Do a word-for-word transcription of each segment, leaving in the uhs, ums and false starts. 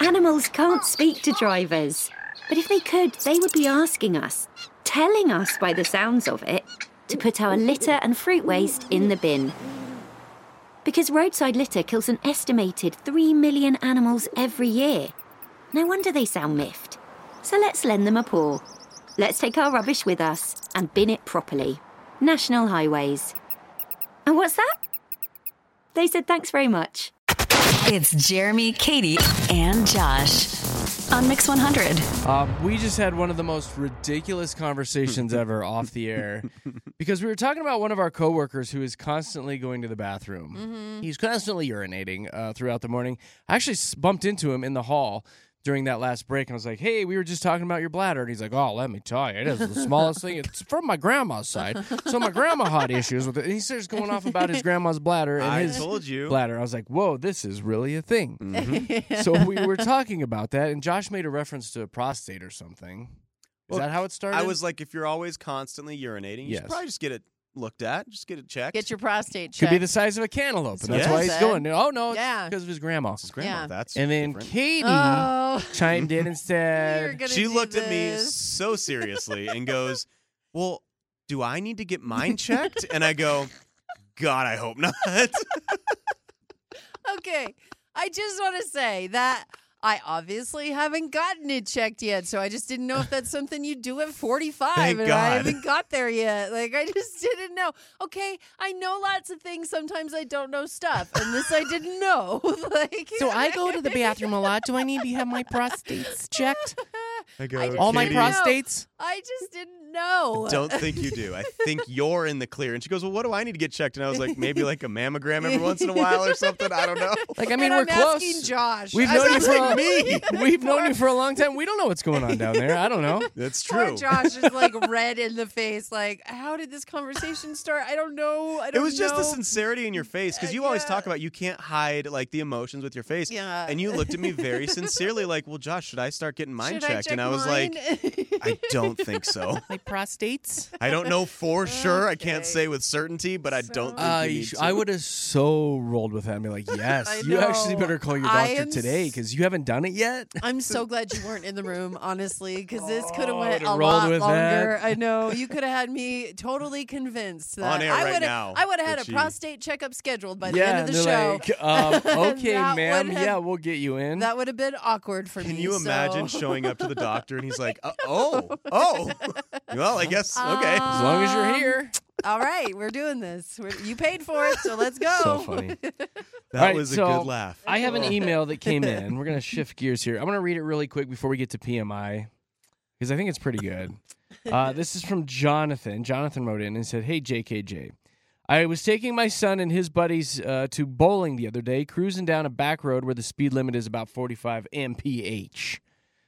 Animals can't speak to drivers. But if they could, they would be asking us, telling us by the sounds of it, to put our litter and fruit waste in the bin. Because roadside litter kills an estimated three million animals every year. No wonder they sound miffed. So let's lend them a paw. Let's take our rubbish with us and bin it properly. National Highways. And what's that? They said thanks very much. It's Jeremy, Katie, and Josh on Mix one hundred. Uh, we just had one of the most ridiculous conversations ever off the air because we were talking about one of our coworkers who is constantly going to the bathroom. Mm-hmm. He's constantly urinating uh, throughout the morning. I actually bumped into him in the hall during that last break, and I was like, hey, we were just talking about your bladder. And he's like, oh, let me tell you, it is the smallest thing. It's from my grandma's side. So my grandma had issues with it. And he starts going off about his grandma's bladder and I his told you. bladder. I was like, whoa, this is really a thing. Mm-hmm. So we were talking about that, and Josh made a reference to a prostate or something. Is Well, that how it started? I was like, if you're always constantly urinating, you Yes. should probably just get it looked at. Just get it checked. Get your prostate Could checked. be the size of a cantaloupe, and that's Yes. why he's going. Oh, no, it's Yeah. because of his grandma. It's his grandma. Yeah. That's And then different. Katie Oh. chimed in and You're said, gonna She do looked at me this. so seriously and goes, well, do I need to get mine checked? And I go, God, I hope not. Okay, I just want to say that I obviously haven't gotten it checked yet, so I just didn't know if that's something you do at forty-five, Thank and God. I haven't got there yet. Like, I just didn't know. Okay, I know lots of things. Sometimes I don't know stuff, and this I didn't know. Like, so I go to the bathroom a lot. Do I need to have my prostates checked? I go, I just All my Katie, didn't know. prostates? I just didn't know. Don't think you do. I think you're in the clear. And she goes, well, what do I need to get checked? And I was like, maybe like a mammogram every once in a while or something. I don't know. Like, I mean, and we're I'm close. asking Josh. We've I known you was for like, a, me. We've known you for a long time. We don't know what's going on down there. I don't know. That's Poor true. Josh is like red in the face. Like, how did this conversation start? I don't know. I It don't was just know. the sincerity in your face because Uh, you always yeah. talk about you can't hide like the emotions with your face. Yeah. And you looked at me very sincerely like, well, Josh, should I start getting mine Should checked? I check and I was mine? like, I don't think so. My prostates? I don't know for sure. I can't Okay. say with certainty, but I don't think Uh, you you need sh- to. I would have so rolled with that and be like, yes, I you actually know. better call your I doctor am today s- because you haven't done it yet. I'm so glad you weren't in the room, honestly, because this could have Oh, went would've a rolled lot with longer. that. I know you could have had me totally convinced that On air I right would have. now I would have had that a you- prostate checkup scheduled by the yeah, end of the and show. they're like, um, okay, That ma'am, would have- yeah, we'll get you in. That would have been awkward for Can me. you imagine so. showing up to the doctor and he's like, uh, oh, oh. Well, I guess, okay. as long as you're Um, here. All right, we're doing this. We're, you paid for it, so let's go. So funny. that All right, was a so good laugh. I have an email that came in. We're going to shift gears here. I'm going to read it really quick before we get to P M I because I think it's pretty good. Uh, this is from Jonathan. Jonathan wrote in and said, hey, J K J. I was taking my son and his buddies uh, to bowling the other day, cruising down a back road where the speed limit is about forty-five miles per hour.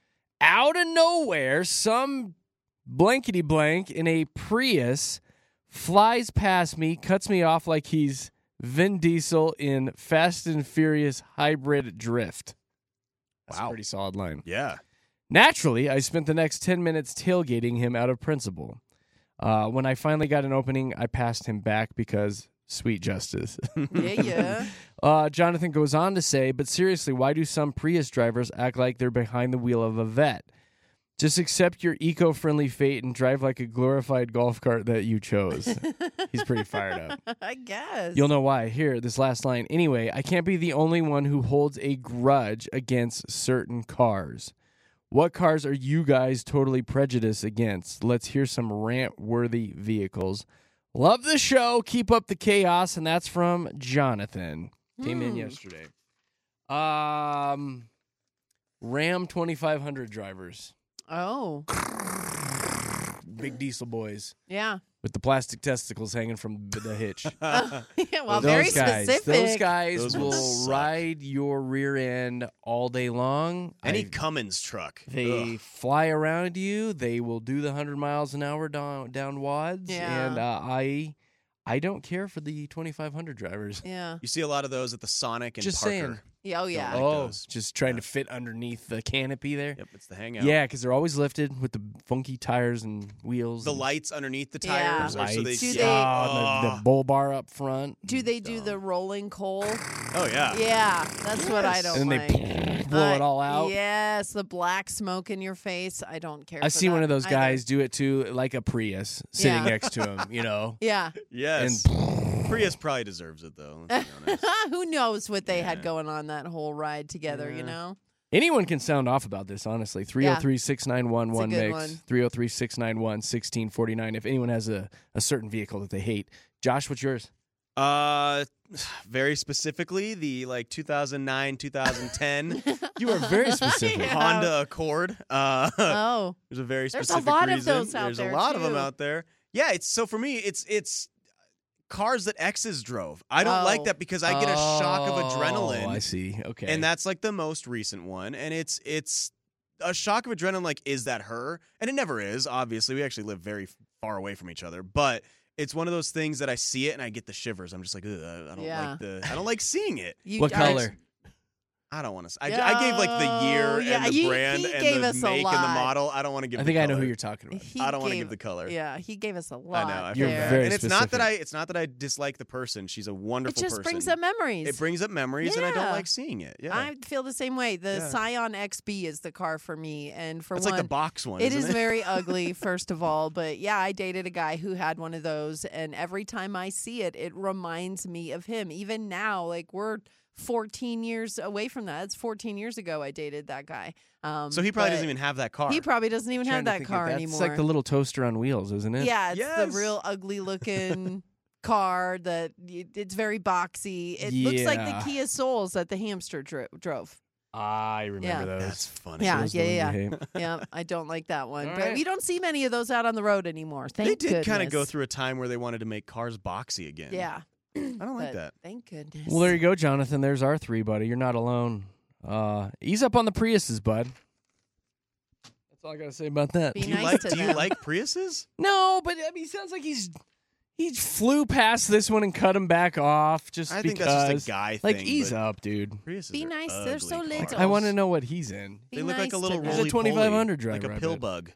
Out of nowhere, some blankety blank in a Prius flies past me, cuts me off like he's Vin Diesel in Fast and Furious Hybrid Drift. That's Wow. a pretty solid line. Yeah. Naturally, I spent the next ten minutes tailgating him out of principle. Uh, when I finally got an opening, I passed him back because sweet justice. Yeah, yeah. Uh, Jonathan goes on to say, but seriously, why do some Prius drivers act like they're behind the wheel of a vet? Just accept your eco-friendly fate and drive like a glorified golf cart that you chose. He's pretty fired up. I guess. You'll know why. Here, this last line. Anyway, I can't be the only one who holds a grudge against certain cars. What cars are you guys totally prejudiced against? Let's hear some rant-worthy vehicles. Love the show. Keep up the chaos. And that's from Jonathan. Came in Hmm. yesterday. Um, Ram twenty-five hundred drivers. Oh, Big diesel boys yeah. with the plastic testicles hanging from the hitch. yeah. Well, those very guys, specific. Those guys Those ones will suck. ride your rear end all day long. Any I- Cummins truck. they Ugh. fly around you. They will do the hundred miles an hour down down wads. Yeah. And uh, I, I don't care for the twenty-five hundred drivers. Yeah. You see a lot of those at the Sonic and Just Parker. saying. Yeah. Oh, yeah. like oh, those. just trying to fit underneath the canopy there. Yep, it's the hangout. Yeah, because they're always lifted with the funky tires and wheels. The and lights underneath the Yeah. tires. are so they lights. Do see. they- Oh, the, the bull bar up front. Do they do the rolling coal? Oh, yeah. Yeah, that's what I don't And then like. they blow Uh, it all out. Yes, the black smoke in your face. I don't care. I've for seen that one of those either. guys do it too, like a Prius sitting Yeah. next to him, you know? Yeah. Yes. Prius probably deserves it though. Let's be honest. Who knows what they had Yeah. going on that whole ride together, you Yeah. know? Anyone can sound off about this, honestly. three oh three, six nine one, one good mix. one. three oh three, six nine one, one six four nine. If anyone has a, a certain vehicle that they hate. Josh, what's yours? Uh, very specifically, the like two thousand nine, two thousand ten You are very specific. Yeah. Honda Accord. Uh, Oh. there's a very There's a specific lot of reason. those out There's there, a lot of them too. out there. Yeah, it's so for me, it's it's cars that exes drove. I don't Oh. like that because I get a shock of Oh, adrenaline. I see. Okay. And that's like the most recent one, and it's it's a shock of adrenaline. Like, is that her? And it never is. Obviously, we actually live very far away from each other, but it's one of those things that I see it and I get the shivers. I'm just like, Ugh, I don't Yeah. like the. I don't like seeing it. You, what I- color? I don't want to. I, I gave like the year Oh, yeah, and the he- brand he and gave the us a make and the lot. model. I don't want to give. I the think I know color. who you're talking about. He I don't want to gave- give the color. Yeah, he gave us a I lot. know. I You're feel there. bad. very and it's not that specific. I. It's not that I dislike the person. She's a wonderful It just person. brings up memories. It brings up memories, and I don't Yeah. like seeing it. Yeah, I feel the same way. The Yeah. Scion X B is the car for me, and for it's one, like the box one. it isn't is it? very ugly, first of all. But yeah, I dated a guy who had one of those, and every time I see it, it reminds me of him. Even now, like we're fourteen years away from that. It's fourteen years ago I dated that guy. Um, So he probably but doesn't even have that car. He probably doesn't even Trying have to that think of car that. anymore. It's like the little toaster on wheels, isn't it? Yeah, it's Yes. the real ugly looking car that it- it's very boxy. It looks like Yeah. the Kia Souls that the hamster dro- drove. I remember Yeah. those. That's funny. Yeah, Those yeah, the ones yeah. you hate. Yeah, I don't like that one. All But right. we don't see many of those out on the road anymore. Thank They did kind of goodness. go through a time where they wanted to make cars boxy again. Yeah. I don't like But that. Thank goodness. Well, there you go, Jonathan. There's our three, buddy. You're not alone. Uh, ease up on the Priuses, bud. That's all I got to say about that. Be Do you nice like? to Do you them. like Priuses? No, but I mean, he sounds like he's he flew past this one and cut him back off just I think because. that's just a guy like, thing. ease but up, dude. Priuses Be are nice. They're so ugly little. cars. I want to know what he's in. Be They look like nice a little to them. He's a roly twenty-five hundred like driver, a I pill bet. bug.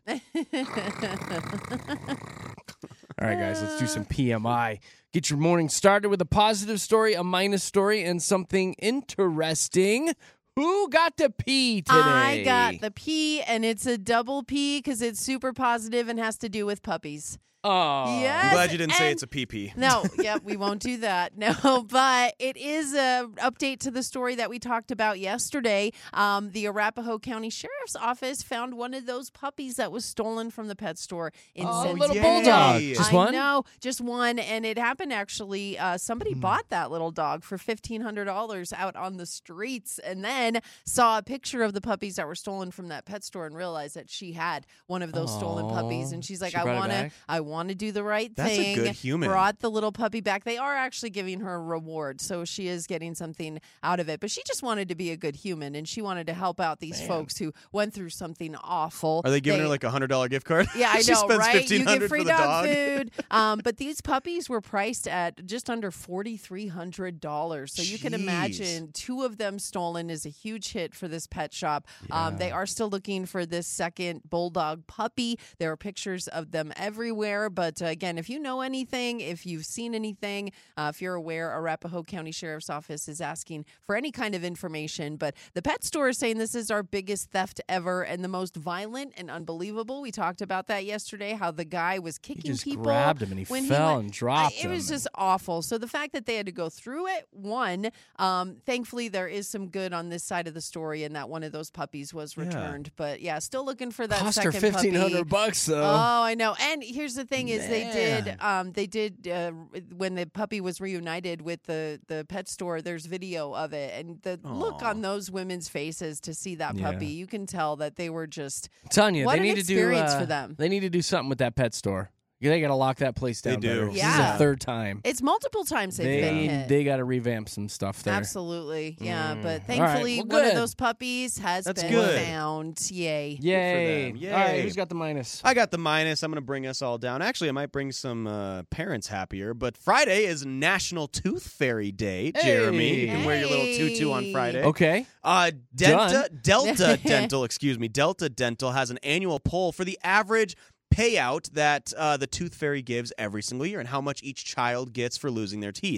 All right, guys, let's do some P M I. Get your morning started with a positive story, a minus story, and something interesting. Who got to pee today? I got the P, and it's a double P because it's super positive and has to do with puppies. Oh, Yes. I'm glad you didn't say and- it's a pee pee. No, yep, we won't do that. No, but it is a update to the story that we talked about yesterday. Um, the Arapahoe County Sheriff's Office found one of those puppies that was stolen from the pet store in Oh, Cincinnati. little yay. bulldog. Just I one? know, just one, and it happened actually. Uh, somebody bought that little dog for fifteen hundred dollars out on the streets, and then saw a picture of the puppies that were stolen from that pet store and realized that she had one of those stolen puppies, and she's like, She "I brought it want to, back? I want to do the right That's a thing." good human. Brought the little puppy back. They are actually giving her a reward, so she is getting something out of it. But she just wanted to be a good human, and she wanted to help out these Man. folks who went through something awful. Are they giving her like a hundred dollar gift card? Yeah, I she know, spends right? fifteen You hundred get free for the dog, dog. food. Um, but these puppies were priced at just under forty three hundred dollars. So you can Jeez. imagine two of them stolen is a huge hit for this pet shop. Um, they are still looking for this second bulldog puppy. There are pictures of them everywhere. But uh, again, if you know anything, if you've seen anything, uh, if you're aware, Arapahoe County Sheriff's Office is asking for any kind of information. But the pet store is saying this is our biggest theft ever and the most violent and unbelievable. We talked about that yesterday, how the guy was He kicking just people. grabbed him and he when fell went- and dropped I- It was him. just awful. So the fact that they had to go through it, one, um, thankfully there is some good on this side of the story, and that one of those puppies was Yeah. returned. But yeah, still looking for that Cost her second fifteen puppy. hundred bucks though. Oh, I know. And here's the thing: is they did, Man. um, they did uh, when the puppy was reunited with the the pet store. There's video of it, and the look Aw. on those women's faces to see that Yeah. puppy, you can tell that they were just. I'm telling you, What they an need to do. experience uh, for them. They need to do something with that pet store. They got to lock that place They down. do. better. This is Yeah. the third time. It's multiple times they've been They hit. they got to revamp some stuff there. Absolutely, yeah. Mm. But All right, thankfully, well, one of good. those puppies has That's been good. found. Yay! Yay! them. All right, Yay. who's got the minus? I got the minus. I'm going to bring us all down. Actually, I might bring some uh, parents happier. But Friday is National Tooth Fairy Day, Jeremy. You can wear your little tutu on Hey. Friday. Okay. Uh, Delta, Done. Delta Dental, excuse me, Delta Dental has an annual poll for the average payout that uh, the Tooth Fairy gives every single year and how much each child gets for losing their teeth.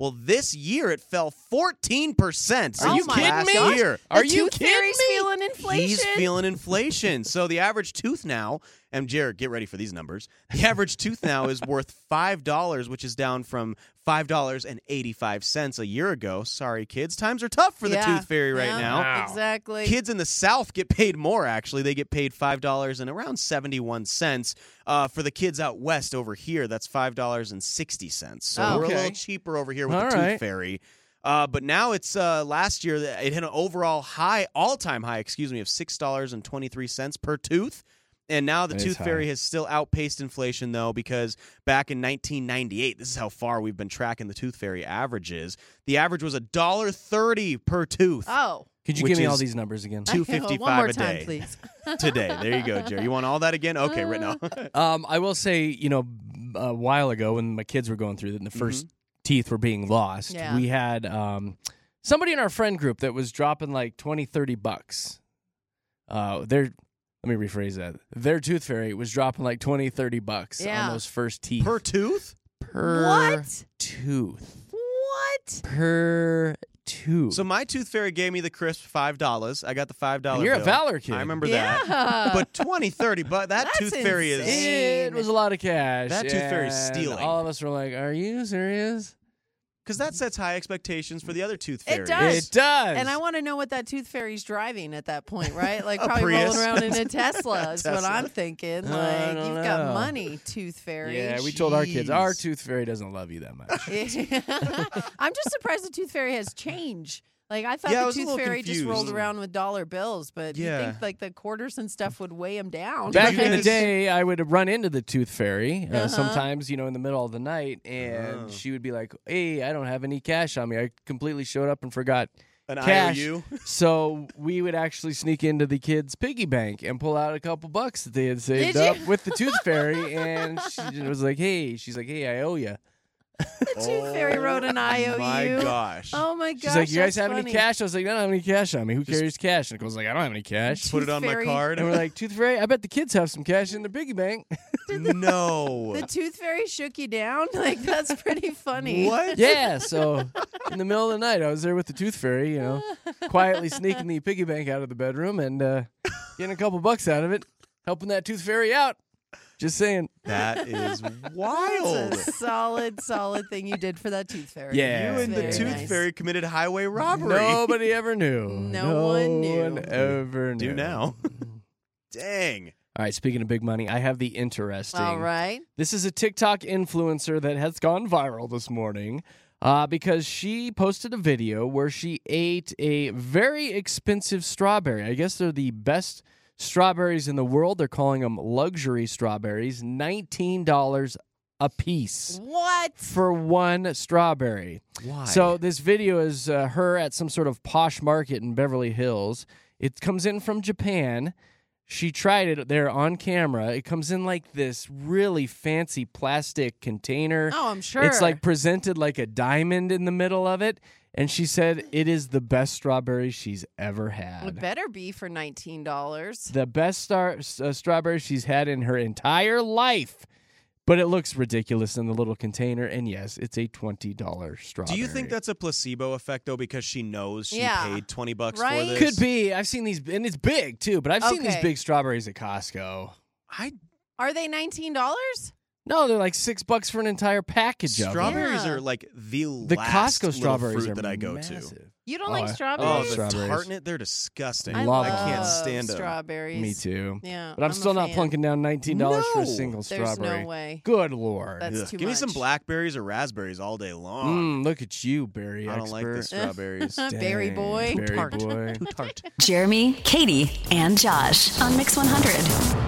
Well, this year it fell fourteen percent. Are Oh you my kidding last me? year. Are the you tooth kidding fairy's me? feeling inflation. He's feeling inflation. So the average tooth now, and Jared, get ready for these numbers. The average tooth now is worth five dollars, which is down from five dollars and eighty-five cents a year ago. Sorry, kids. Times are tough for the Yeah. tooth fairy right Yeah, now. Wow. Exactly. Kids in the South get paid more, actually. They get paid five dollars and around seventy-one cents. Uh, for the kids out west over here, that's five dollars and sixty cents. So Oh. we're a Okay. little cheaper over here with All the right. tooth fairy. Uh, but now it's uh, last year, it hit an overall high, all-time high, excuse me, of six dollars and twenty-three cents per tooth. And now the That is tooth fairy high. has still outpaced inflation, though, because back in nineteen ninety-eight, this is how far we've been tracking the tooth fairy averages. The average was one dollar thirty per tooth. Oh. Could you Which give me all is these numbers again? two Okay, fifty-five one more a time, day. please. Today. There you go, Jerry. You want all that again? Okay, right now. Um, I will say, you know, a while ago when my kids were going through it and the 1st teeth were being lost, Yeah. we had um, somebody in our friend group that was dropping like twenty, thirty bucks. Uh, their, let me rephrase that. Their tooth fairy was dropping like twenty, thirty bucks Yeah. on those first teeth. Per tooth? Per What? tooth. What? Per tooth. So my tooth fairy gave me the crisp five dollars. I got the five dollars And you're a bill. Valor kid. I remember Yeah. that. But twenty, thirty, but that That's tooth fairy is... insane. It was a lot of cash. That tooth fairy's and stealing. All of us were like, are you serious? Because that sets high expectations for the other tooth It fairies. does. It does. And I want to know what that tooth fairy's driving at that point, right? Like A probably Prius. rolling around in a Tesla is what Tesla. I'm thinking. I Like, don't you've got know. money, tooth fairy. Yeah, we told our kids, our Jeez. tooth fairy doesn't love you that much. I'm just surprised the tooth fairy has change. Like I thought Yeah, I the was a tooth little fairy just rolled confused. around with dollar bills, but you Yeah. think like the quarters and stuff would weigh him down. Back you in the guys- day, I would run into the tooth fairy uh, Uh-huh. sometimes, you know, in the middle of the night, and Oh. she would be like, hey, I don't have any cash on me. I completely showed up and forgot. An Cash. I O U. So we would actually sneak into the kids' piggy bank and pull out a couple bucks that they had saved Did you? up with the tooth fairy, and she was like, hey, she's like, hey, I owe you. The tooth fairy wrote an I O U. My gosh. Oh my gosh. She's like, you guys that's have funny. any cash? I was like, I don't have any cash on me. Who carries cash? And it goes like, I don't have any cash. Put it on Fairy. my card. And we're like, tooth fairy, I bet the kids have some cash in their piggy bank. no. The tooth fairy shook you down? Like that's pretty funny. What? Yeah, so in the middle of the night, I was there with the tooth fairy, you know, quietly sneaking the piggy bank out of the bedroom and uh, getting a couple bucks out of it, helping that tooth fairy out. Just saying. That is That's wild. a solid, solid thing you did for that tooth fairy. Yeah. You and the Very tooth nice. fairy committed highway robbery. Nobody ever knew. No one knew. one ever knew. Do now. Dang. All right, speaking of big money, I have the interesting. All right. This is a TikTok influencer that has gone viral this morning uh, because she posted a video where she ate a very expensive strawberry. I guess they're the best strawberries in the world. They're calling them luxury strawberries, nineteen dollars a piece What? for one strawberry. Why? So this video is uh, her at some sort of posh market in Beverly Hills. It comes in from Japan. She tried it there on camera. It comes in like this really fancy plastic container. Oh, I'm sure. It's like presented like a diamond in the middle of it. And she said it is the best strawberry she's ever It had. better be for nineteen dollars. The best star- uh, strawberry she's had in her entire life. But it looks ridiculous in the little container. And yes, it's a twenty dollars strawberry. Do you think that's a placebo effect though, because she knows she Yeah. paid twenty bucks Right? for this? Could be. I've seen these, and it's big too, but I've seen these Okay. big strawberries at Costco. I Are they nineteen dollars? No, they're like six bucks for an entire package of them. strawberries Yeah. are like the The last Costco little strawberries fruit are that I go massive. to. You don't Oh, like I- Oh, strawberries? the strawberries. tartness, they're disgusting. I love I can't love stand them. strawberries. Me too. Yeah, But I'm, I'm a still not fan. plunking down nineteen dollars for a No. single There's strawberry. no way. Good Lord. That's Ugh. too Give me some much. blackberries or raspberries all day long. Mm, look at you, berry I don't like the expert. strawberries. Berry Dang, boy. Berry Tart. boy. Too tart. Jeremy, Katie, and Josh on Mix one hundred.